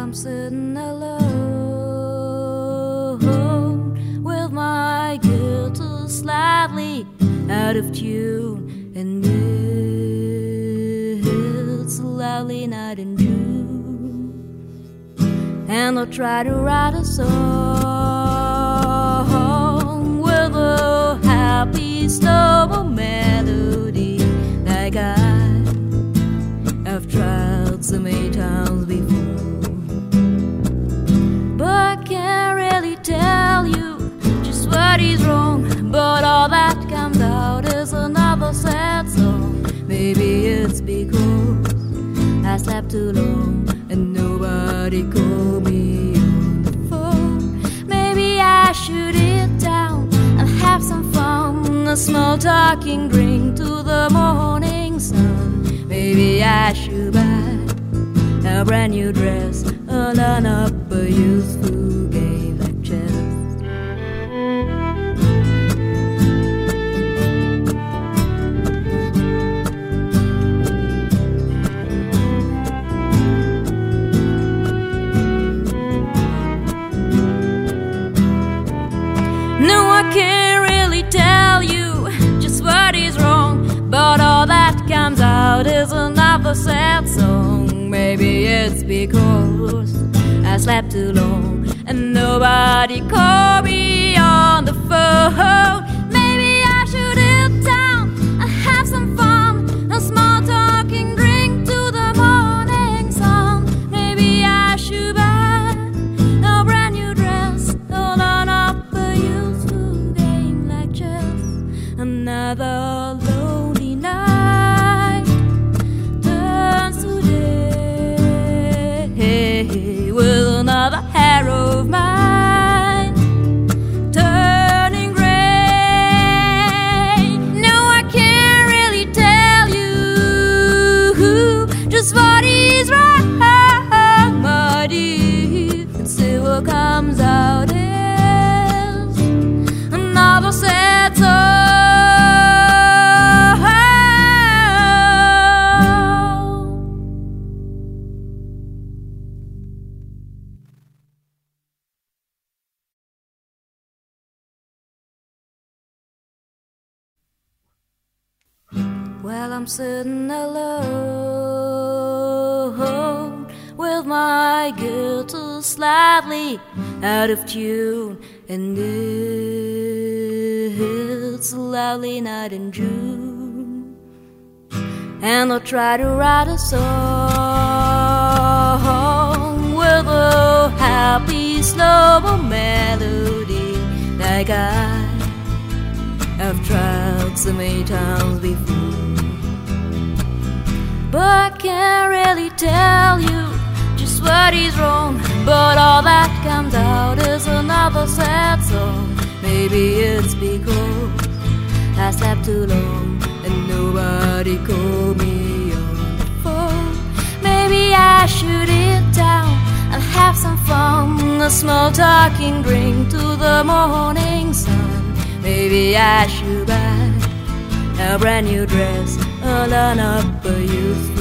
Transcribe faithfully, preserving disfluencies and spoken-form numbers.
I'm sitting alone with my guitar slightly out of tune, and it's a lovely night in June, and I'll try to write a song with a happy slow melody like I have tried so many times before. But I can't really tell you just what is wrong, but all that comes out is another sad song. Maybe it's because I slept too long and nobody called me on the phone. Maybe I should sit down and have some fun, a small talking drink to the morning sun. Maybe I should buy a brand new dress and learn up a useful game like chess. No, I can't really tell you just what is wrong, but all that comes out is another sad song. Maybe it's because I slept too long and nobody called me on the phone. Maybe I should sit down and have some fun, a small talking drink to the morning sun. Maybe I should buy a brand new dress or learn up a useful game like chess. Another lonely night turns to day with another hair of mine turning gray. No, I can't really tell you just what is wrong, my dear. And still what comes out is another sad song. Well, I'm sitting alone with my guitar slightly out of tune, and it's a lovely night in June, and I'll try to write a song with a happy slow melody like I I've tried so many times before. But I can't really tell you just what is wrong, but all that comes out is another sad song. Maybe it's because I slept too long and nobody called me on the phone. Maybe I should sit down and have some fun, a small talking drink to the morning sun. Maybe I should buy a brand new dress or learn up a youth